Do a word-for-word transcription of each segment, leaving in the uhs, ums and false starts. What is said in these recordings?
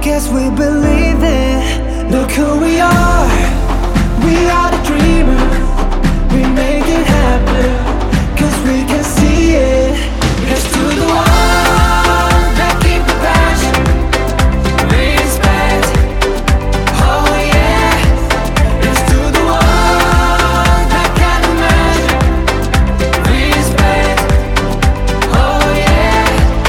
Guess we believe it. Look who we are. We are the dreamers. We make it happen. Cause we can see it. Here's to the ones that keep the passion. Respect. Oh yeah. Here's to the ones that can't imagine. Respect. Oh yeah.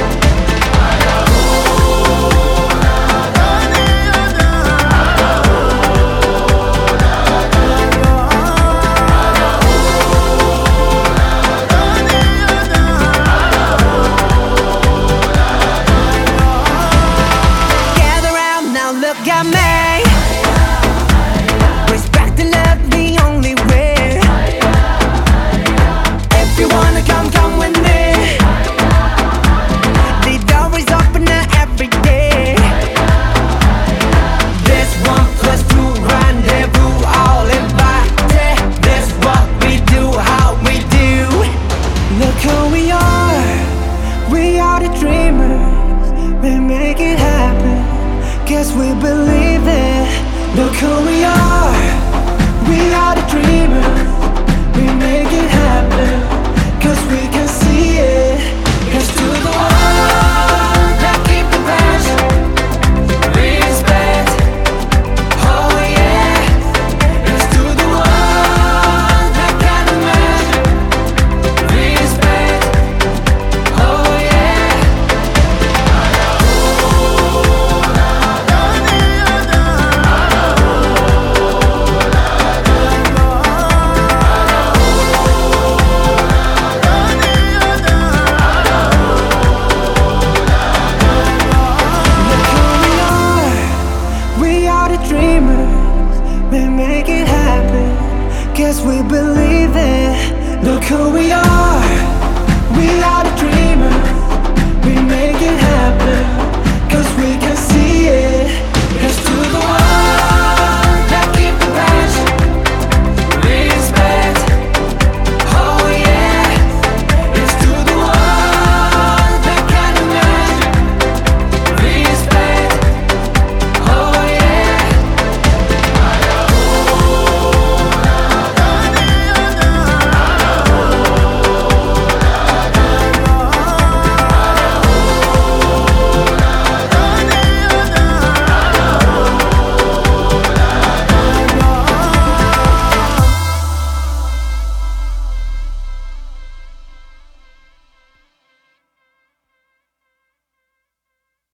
Gather round now, look at me. Respect and love the only way. If you wanna come, come with me. The door is open every day. This one plus two rendezvous, all invited. This what we do, how we do. Look who we are. We are the dreamers. We make it happen. Guess we believe it. Look who we are. We are the dreamers. We make it happen. Cause we can see it. Here's to the ones that keep the passion. Respect. Oh yeah. Here's to the ones that can't imagine. Respect. Oh yeah. Look who we are. We are the dreamers. We make it happen. Guess we believe it. Look who we are.